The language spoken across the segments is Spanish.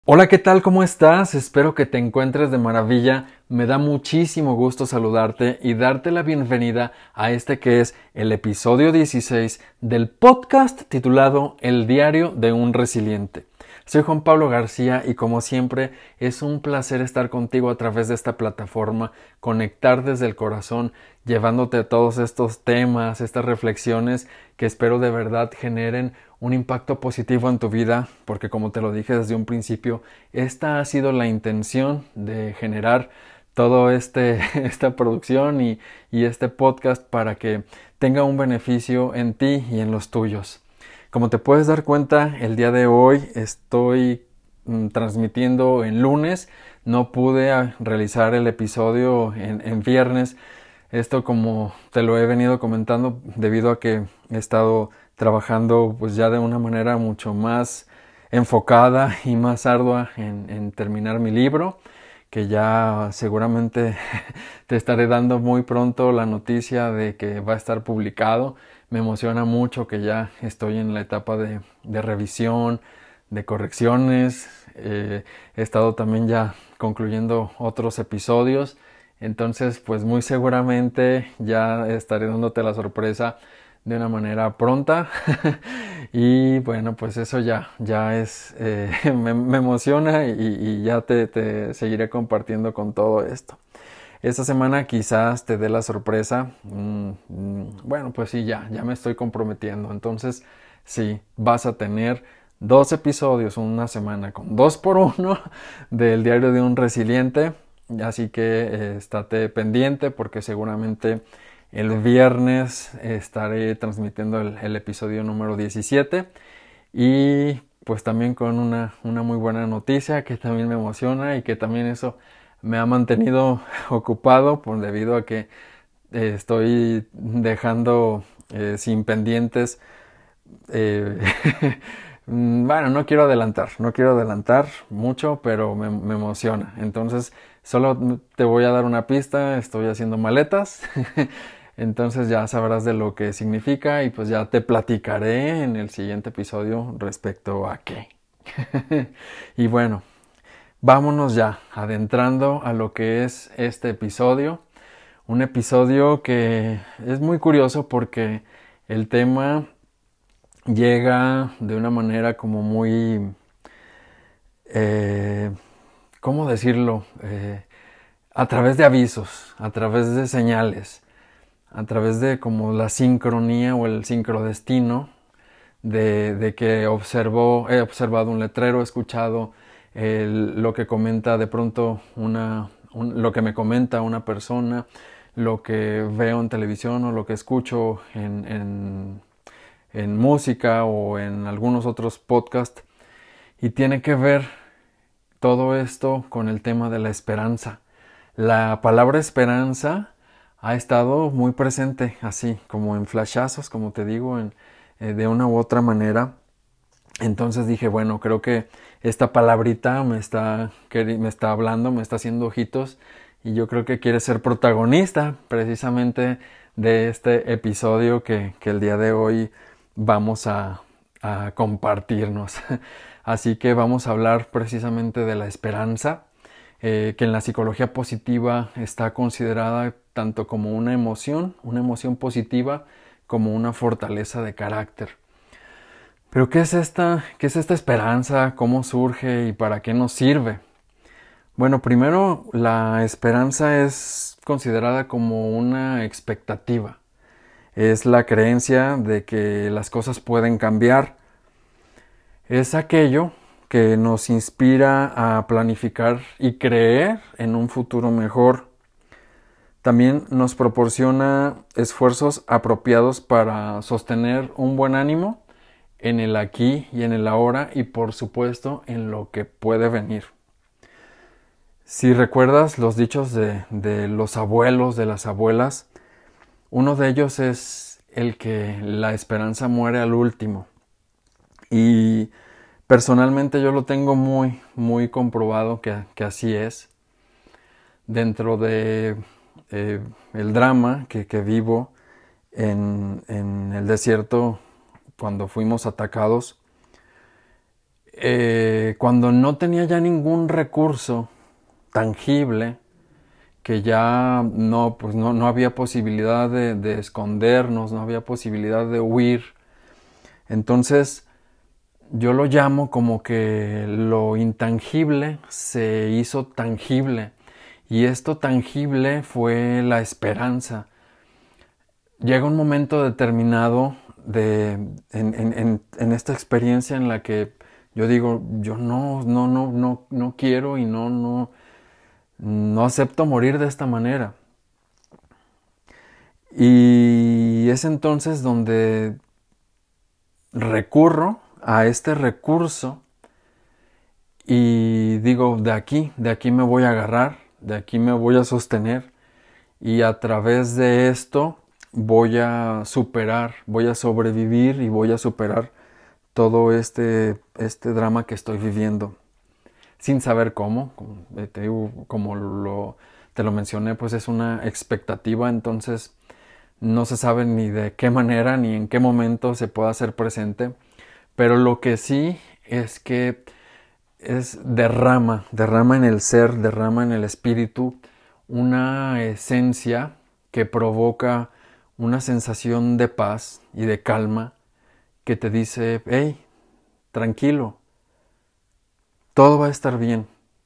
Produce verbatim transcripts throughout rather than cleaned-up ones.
Hola, ¿qué tal? ¿Cómo estás? Espero que te encuentres de maravilla. Me da muchísimo gusto saludarte y darte la bienvenida a este que es el episodio dieciséis del podcast titulado El diario de un resiliente. Soy Juan Pablo García y como siempre es un placer estar contigo a través de esta plataforma, conectar desde el corazón, llevándote todos estos temas, estas reflexiones que espero de verdad generen un impacto positivo en tu vida, porque como te lo dije desde un principio, esta ha sido la intención de generar todo este esta producción y, y este podcast para que tenga un beneficio en ti y en los tuyos. Como te puedes dar cuenta, el día de hoy estoy mm, transmitiendo en lunes. No pude a, realizar el episodio en, en viernes. Esto, como te lo he venido comentando, debido a que he estado trabajando pues ya de una manera mucho más enfocada y más ardua en, en terminar mi libro, que ya seguramente te estaré dando muy pronto la noticia de que va a estar publicado. Me emociona mucho que ya estoy en la etapa de, de revisión, de correcciones. Eh, he estado también ya concluyendo otros episodios. Entonces, pues muy seguramente ya estaré dándote la sorpresa de una manera pronta. Y bueno, pues eso ya, ya es, eh, me, me emociona y, y ya te, te seguiré compartiendo con todo esto. Esta semana quizás te dé la sorpresa. Mm, mm, bueno, pues sí, ya, ya me estoy comprometiendo. Entonces, sí, vas a tener dos episodios una semana con dos por uno del diario de un resiliente. Así que eh, estate pendiente porque seguramente el viernes estaré transmitiendo el, el episodio número diecisiete. Y pues también con una, una muy buena noticia que también me emociona y que también eso me ha mantenido ocupado por, debido a que eh, estoy dejando eh, sin pendientes. Eh, bueno, no quiero adelantar, no quiero adelantar mucho, pero me, me emociona. Entonces, solo te voy a dar una pista, estoy haciendo maletas. Entonces ya sabrás de lo que significa y pues ya te platicaré en el siguiente episodio respecto a qué. Y bueno, vámonos ya adentrando a lo que es este episodio. Un episodio que es muy curioso porque el tema llega de una manera como muy, eh, ¿cómo decirlo? Eh, a través de avisos, a través de señales, a través de como la sincronía o el sincrodestino de, de que observó, he observado un letrero, he escuchado el, lo que comenta de pronto una, un, lo que me comenta una persona, lo que veo en televisión o lo que escucho en, en, en música o en algunos otros podcasts, y tiene que ver todo esto con el tema de la esperanza. La palabra esperanza ha estado muy presente, así como en flashazos, como te digo, en, eh, de una u otra manera. Entonces dije, bueno, creo que esta palabrita me está, me está hablando, me está haciendo ojitos, y yo creo que quiere ser protagonista precisamente de este episodio que, que el día de hoy vamos a, a compartirnos. Así que vamos a hablar precisamente de la esperanza, eh, que en la psicología positiva está considerada tanto como una emoción, una emoción positiva, como una fortaleza de carácter. Pero ¿qué es esta, qué es esta esperanza? ¿Cómo surge y para qué nos sirve? Bueno, primero, la esperanza es considerada como una expectativa. Es la creencia de que las cosas pueden cambiar. Es aquello que nos inspira a planificar y creer en un futuro mejor. También nos proporciona esfuerzos apropiados para sostener un buen ánimo en el aquí y en el ahora, y por supuesto en lo que puede venir. Si recuerdas los dichos de, de los abuelos, de las abuelas, uno de ellos es el que la esperanza muere al último. Y personalmente yo lo tengo muy, muy comprobado que, que así es. Dentro de eh, el drama que, que vivo en, en el desierto cuando fuimos atacados, eh, cuando no tenía ya ningún recurso tangible, que ya no, pues no, no había posibilidad de, de escondernos, no había posibilidad de huir. Entonces yo lo llamo como que lo intangible se hizo tangible, y esto tangible fue la esperanza. Llega un momento determinado de, en, en, en, en esta experiencia en la que yo digo, yo no, no, no, no, no quiero y no, no, no acepto morir de esta manera. Y es entonces donde recurro a este recurso y digo, de aquí, de aquí me voy a agarrar, de aquí me voy a sostener, y a través de esto voy a superar, voy a sobrevivir y voy a superar todo este, este drama que estoy viviendo. Sin saber cómo, como te, digo, como lo, te lo mencioné, pues es una expectativa, entonces no se sabe ni de qué manera ni en qué momento se pueda hacer presente, pero lo que sí es que es derrama, derrama en el ser, derrama en el espíritu una esencia que provoca una sensación de paz y de calma que te dice, hey, tranquilo, todo va a estar bien.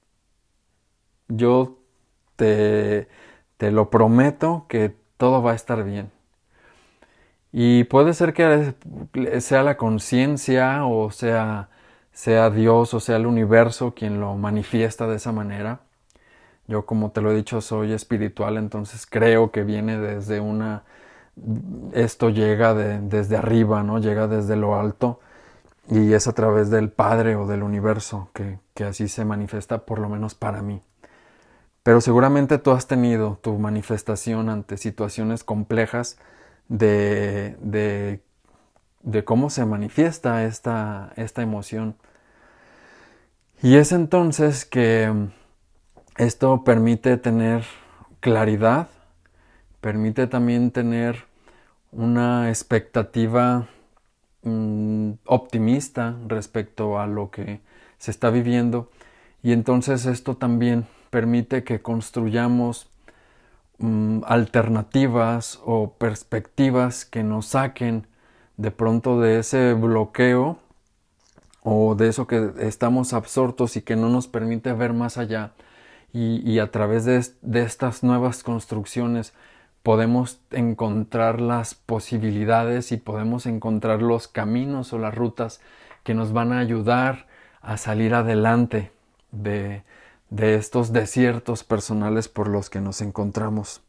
Yo te, te lo prometo que todo va a estar bien. Y puede ser que sea la conciencia o sea, sea Dios o sea el universo quien lo manifiesta de esa manera. Yo, como te lo he dicho, soy espiritual, entonces creo que viene desde una... Esto llega de, desde arriba, ¿no? Llega desde lo alto, y es a través del Padre o del universo que, que así se manifiesta, por lo menos para mí. Pero seguramente tú has tenido tu manifestación ante situaciones complejas de, de, de cómo se manifiesta esta, esta emoción. Y es entonces que esto permite tener claridad, permite también tener una expectativa mmm, optimista respecto a lo que se está viviendo, y entonces esto también permite que construyamos mmm, alternativas o perspectivas que nos saquen de pronto de ese bloqueo o de eso que estamos absortos y que no nos permite ver más allá, y, y a través de, de estas nuevas construcciones podemos encontrar las posibilidades y podemos encontrar los caminos o las rutas que nos van a ayudar a salir adelante de, de estos desiertos personales por los que nos encontramos.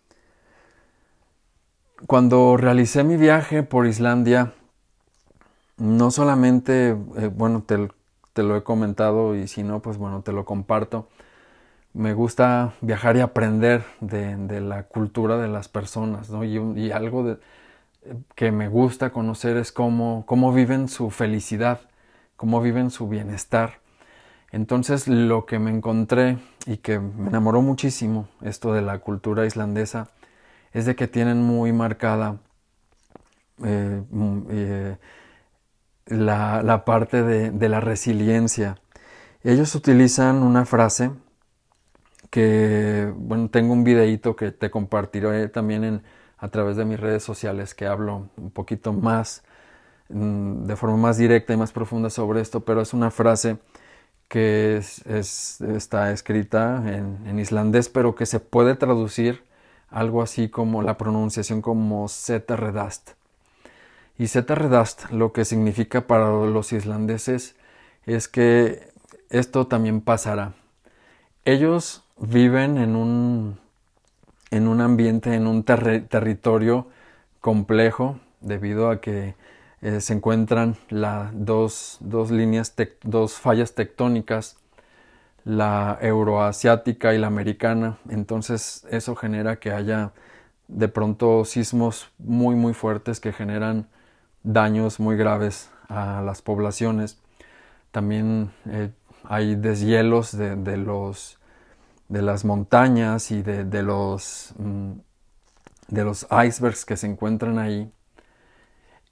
Cuando realicé mi viaje por Islandia, no solamente, eh, bueno, te, te lo he comentado, y si no, pues bueno, te lo comparto. Me gusta viajar y aprender de, de la cultura de las personas, ¿no? Y, y algo de, que me gusta conocer es cómo, cómo viven su felicidad, cómo viven su bienestar. Entonces, lo que me encontré y que me enamoró muchísimo esto de la cultura islandesa es de que tienen muy marcada eh, eh, la, la parte de, de la resiliencia. Ellos utilizan una frase que, bueno, tengo un videíto que te compartiré también en, a través de mis redes sociales, que hablo un poquito más, de forma más directa y más profunda sobre esto, pero es una frase que es, es, está escrita en, en islandés, pero que se puede traducir algo así como la pronunciación como Zeta Redast. Y Zeta Redast lo que significa para los islandeses es que esto también pasará. Ellos viven en un, en un ambiente, en un ter territorio complejo, debido a que eh, se encuentran la, dos, dos líneas, dos fallas tectónicas, la euroasiática y la americana. Entonces eso genera que haya de pronto sismos muy muy fuertes que generan daños muy graves a las poblaciones. También eh, hay deshielos de, de, los, de las montañas y de, de, los, de los icebergs que se encuentran ahí.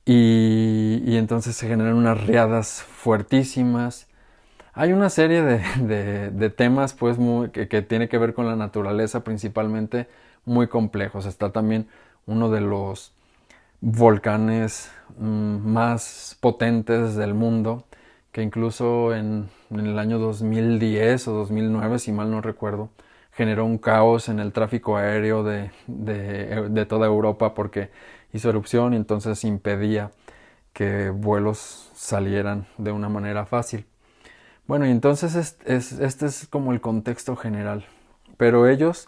y, y entonces se generan unas riadas fuertísimas. Hay una serie de, de, de temas pues muy, que, que tiene que ver con la naturaleza principalmente, muy complejos. Está también uno de los volcanes mmm, más potentes del mundo, que incluso en, en el año dos mil diez o dos mil nueve, si mal no recuerdo, generó un caos en el tráfico aéreo de, de, de toda Europa porque hizo erupción y entonces impedía que vuelos salieran de una manera fácil. Bueno, y entonces es, es, este es como el contexto general. Pero ellos,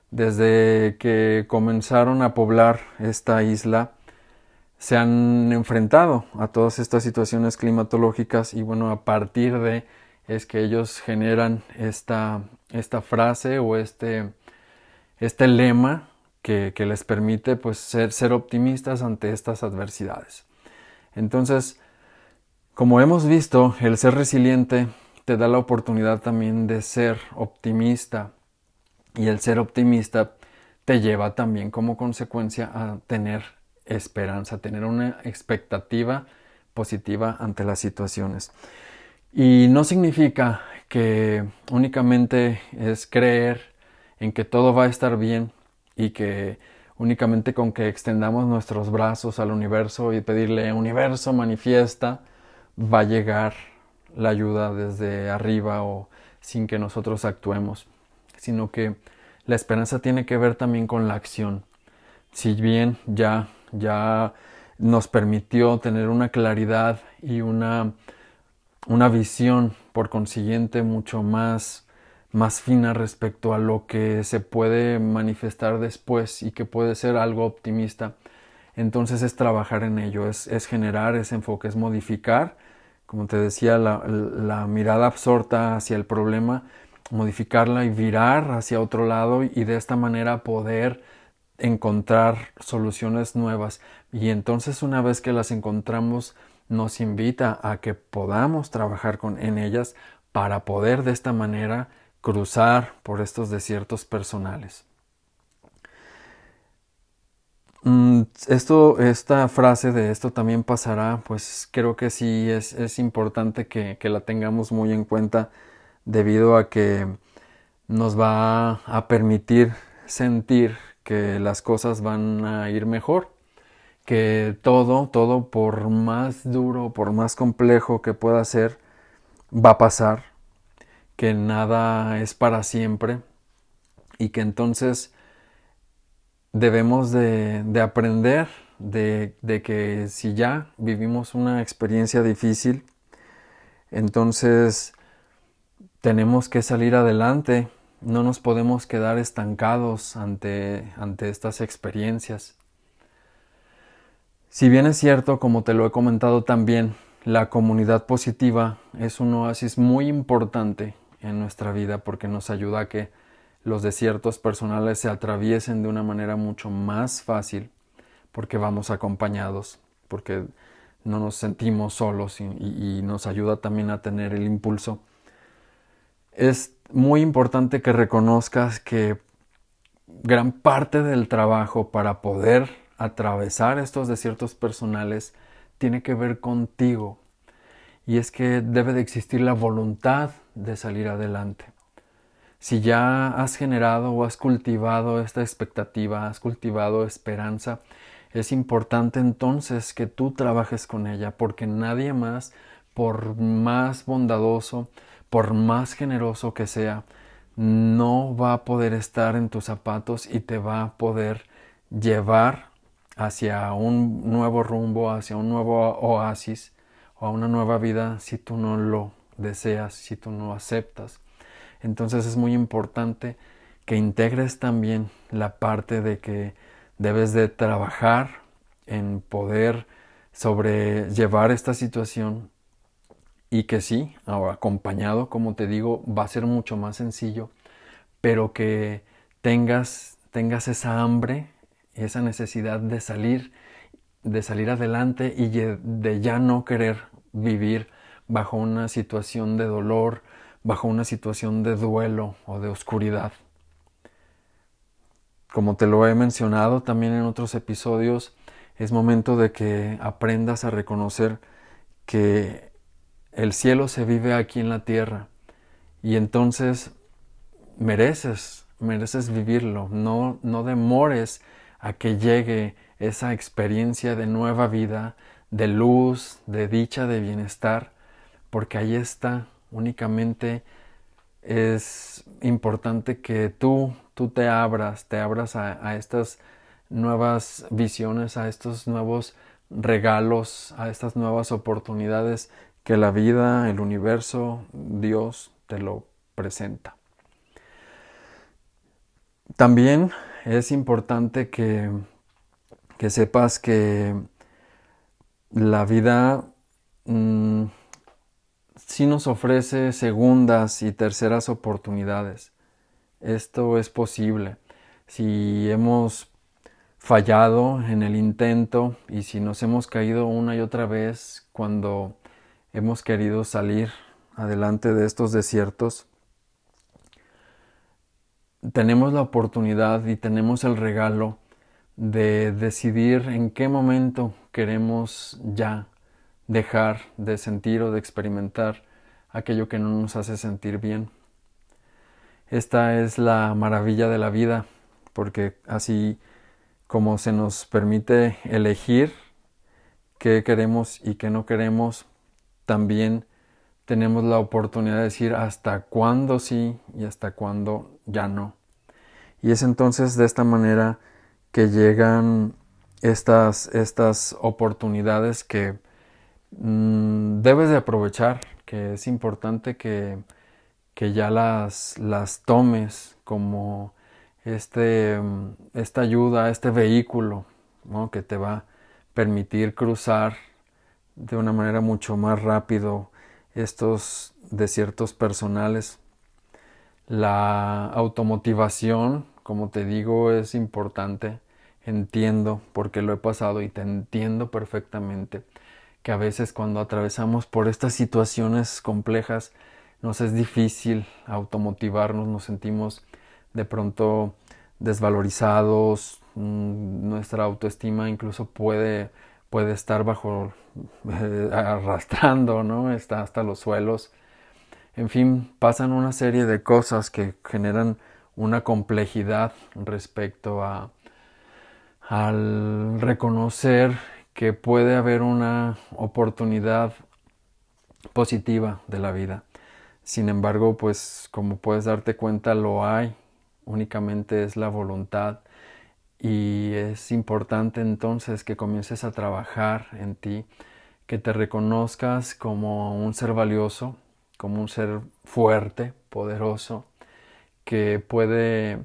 desde que comenzaron a poblar esta isla, se han enfrentado a todas estas situaciones climatológicas y bueno, a partir de es que ellos generan esta, esta frase o este, este lema que, que les permite pues ser, ser optimistas ante estas adversidades. Entonces, como hemos visto, el ser resiliente te da la oportunidad también de ser optimista y el ser optimista te lleva también como consecuencia a tener esperanza, tener una expectativa positiva ante las situaciones. Y no significa que únicamente es creer en que todo va a estar bien y que únicamente con que extendamos nuestros brazos al universo y pedirle universo manifiesta va a llegar la ayuda desde arriba o sin que nosotros actuemos, sino que la esperanza tiene que ver también con la acción. Si bien ya, ya nos permitió tener una claridad y una, una visión, por consiguiente, mucho más, más fina respecto a lo que se puede manifestar después y que puede ser algo optimista, entonces es trabajar en ello, es, es generar ese enfoque, es modificar, como te decía, la, la mirada absorta hacia el problema, modificarla y virar hacia otro lado y de esta manera poder encontrar soluciones nuevas. Y entonces una vez que las encontramos nos invita a que podamos trabajar con, en ellas para poder de esta manera cruzar por estos desiertos personales. Esto, esta frase de esto también pasará, pues creo que sí es, es importante que, que la tengamos muy en cuenta debido a que nos va a permitir sentir que las cosas van a ir mejor, que todo, todo por más duro, por más complejo que pueda ser, va a pasar, que nada es para siempre y que entonces debemos de, de aprender de, de que si ya vivimos una experiencia difícil, entonces tenemos que salir adelante, no nos podemos quedar estancados ante, ante estas experiencias. Si bien es cierto, como te lo he comentado también, la comunidad positiva es un oasis muy importante en nuestra vida porque nos ayuda a que los desiertos personales se atraviesen de una manera mucho más fácil porque vamos acompañados, porque no nos sentimos solos y, y, y nos ayuda también a tener el impulso. Es muy importante que reconozcas que gran parte del trabajo para poder atravesar estos desiertos personales tiene que ver contigo y es que debe de existir la voluntad de salir adelante. Si ya has generado o has cultivado esta expectativa, has cultivado esperanza, es importante entonces que tú trabajes con ella, porque nadie más, por más bondadoso, por más generoso que sea, no va a poder estar en tus zapatos y te va a poder llevar hacia un nuevo rumbo, hacia un nuevo oasis o a una nueva vida si tú no lo deseas, si tú no aceptas. Entonces es muy importante que integres también la parte de que debes de trabajar en poder sobrellevar esta situación y que sí, acompañado, como te digo, va a ser mucho más sencillo, pero que tengas, tengas esa hambre, esa necesidad de salir, de salir adelante y de ya no querer vivir bajo una situación de dolor, bajo una situación de duelo o de oscuridad. Como te lo he mencionado también en otros episodios, Es momento de que aprendas a reconocer que el cielo se vive aquí en la tierra y entonces mereces, mereces vivirlo. No, no demores a que llegue esa experiencia de nueva vida, de luz, de dicha, de bienestar, porque ahí está. Únicamente es importante que tú, tú te abras, te abras a, a estas nuevas visiones, a estos nuevos regalos, a estas nuevas oportunidades que la vida, el universo, Dios te lo presenta. También es importante que, que sepas que la vida mmm, sí nos ofrece segundas y terceras oportunidades. Esto es posible. Si hemos fallado en el intento y si nos hemos caído una y otra vez cuando hemos querido salir adelante de estos desiertos, tenemos la oportunidad y tenemos el regalo de decidir en qué momento queremos ya dejar de sentir o de experimentar aquello que no nos hace sentir bien. Esta es la maravilla de la vida, porque así como se nos permite elegir qué queremos y qué no queremos, también tenemos la oportunidad de decir hasta cuándo sí y hasta cuándo ya no. Y es entonces de esta manera que llegan estas, estas oportunidades que mmm, debes de aprovechar, que es importante que, que ya las, las tomes como este, esta ayuda, este vehículo, ¿no?, que te va a permitir cruzar de una manera mucho más rápido estos desiertos personales. La automotivación, como te digo, es importante. Entiendo porque lo he pasado y te entiendo perfectamente que a veces cuando atravesamos por estas situaciones complejas nos es difícil automotivarnos, nos sentimos de pronto desvalorizados, nuestra autoestima incluso puede, puede estar bajo, eh, arrastrando, ¿no? Está hasta los suelos. En fin, pasan una serie de cosas que generan una complejidad respecto a al reconocer que puede haber una oportunidad positiva de la vida. Sin embargo, pues como puedes darte cuenta, lo hay, únicamente es la voluntad y es importante entonces que comiences a trabajar en ti, que te reconozcas como un ser valioso, como un ser fuerte, poderoso, que puede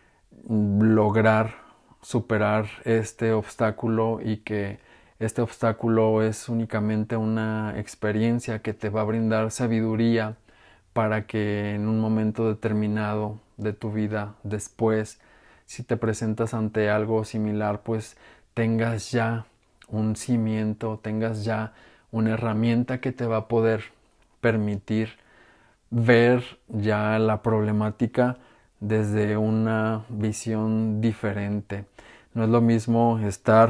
lograr superar este obstáculo y que este obstáculo es únicamente una experiencia que te va a brindar sabiduría para que en un momento determinado de tu vida después, si te presentas ante algo similar, pues tengas ya un cimiento, tengas ya una herramienta que te va a poder permitir ver ya la problemática desde una visión diferente. No es lo mismo estar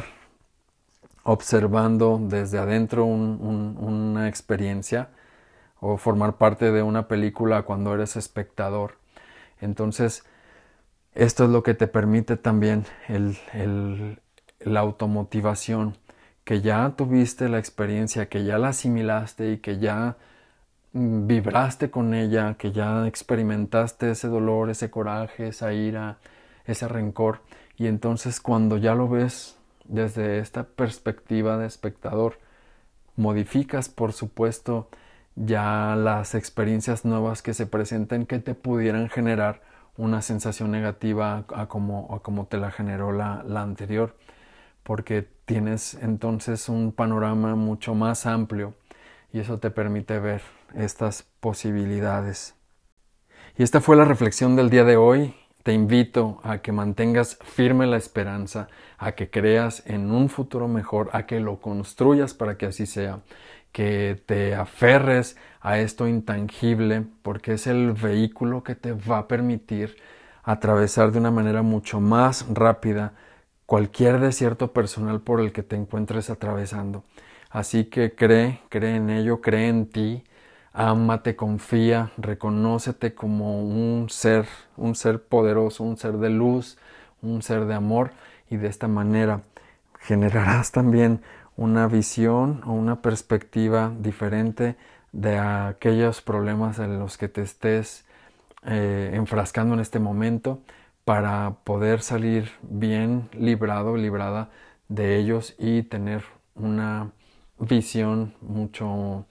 observando desde adentro un, un, una experiencia o formar parte de una película cuando eres espectador. Entonces, esto es lo que te permite también el, el, la automotivación, que ya tuviste la experiencia, que ya la asimilaste y que ya vibraste con ella, que ya experimentaste ese dolor, ese coraje, esa ira, ese rencor, y entonces cuando ya lo ves desde esta perspectiva de espectador, modificas por supuesto ya las experiencias nuevas que se presenten que te pudieran generar una sensación negativa a como, a como te la generó la, la anterior, porque tienes entonces un panorama mucho más amplio y eso te permite ver estas posibilidades. Y esta fue la reflexión del día de hoy. Te invito a que mantengas firme la esperanza, a que creas en un futuro mejor, a que lo construyas para que así sea, que te aferres a esto intangible, porque es el vehículo que te va a permitir atravesar de una manera mucho más rápida cualquier desierto personal por el que te encuentres atravesando. Así que cree, cree en ello, cree en ti, ámate, confía, reconócete como un ser, un ser poderoso, un ser de luz, un ser de amor, y de esta manera generarás también una visión o una perspectiva diferente de aquellos problemas en los que te estés eh, enfrascando en este momento, para poder salir bien librado, librada de ellos y tener una visión mucho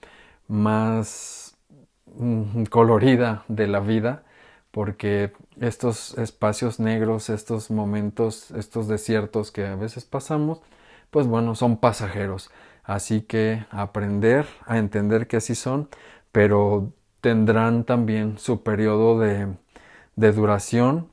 más mm, colorida de la vida, porque estos espacios negros, estos momentos, estos desiertos que a veces pasamos, pues bueno, son pasajeros. Así que aprender a entender que así son, pero tendrán también su periodo de, de duración,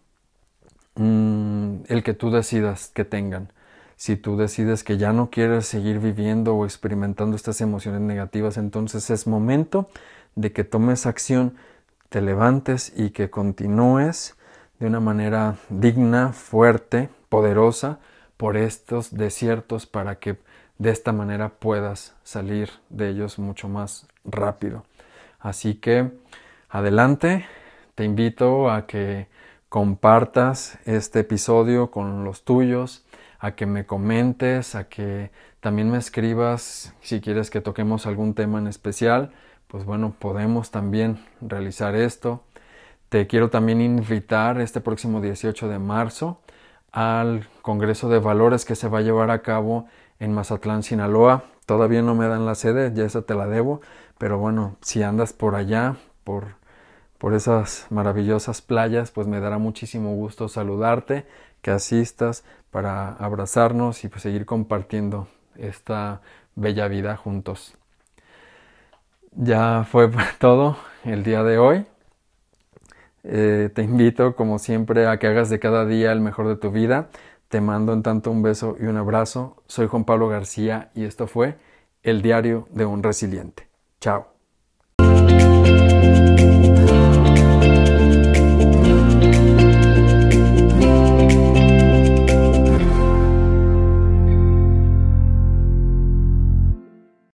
mmm, el que tú decidas que tengan. Si tú decides que ya no quieres seguir viviendo o experimentando estas emociones negativas, entonces es momento de que tomes acción, te levantes y que continúes de una manera digna, fuerte, poderosa por estos desiertos, para que de esta manera puedas salir de ellos mucho más rápido. Así que adelante, te invito a que compartas este episodio con los tuyos, a que me comentes, a que también me escribas si quieres que toquemos algún tema en especial. Pues bueno, podemos también realizar esto. Te quiero también invitar este próximo dieciocho de marzo al Congreso de Valores que se va a llevar a cabo en Mazatlán, Sinaloa. Todavía no me dan la sede, ya esa te la debo, pero bueno, si andas por allá, por, por esas maravillosas playas, pues me dará muchísimo gusto saludarte, que asistas para abrazarnos y pues seguir compartiendo esta bella vida juntos. Ya fue todo el día de hoy. Eh, te invito, como siempre, a que hagas de cada día el mejor de tu vida. Te mando en tanto un beso y un abrazo. Soy Juan Pablo García y esto fue El Diario de un Resiliente. Chao.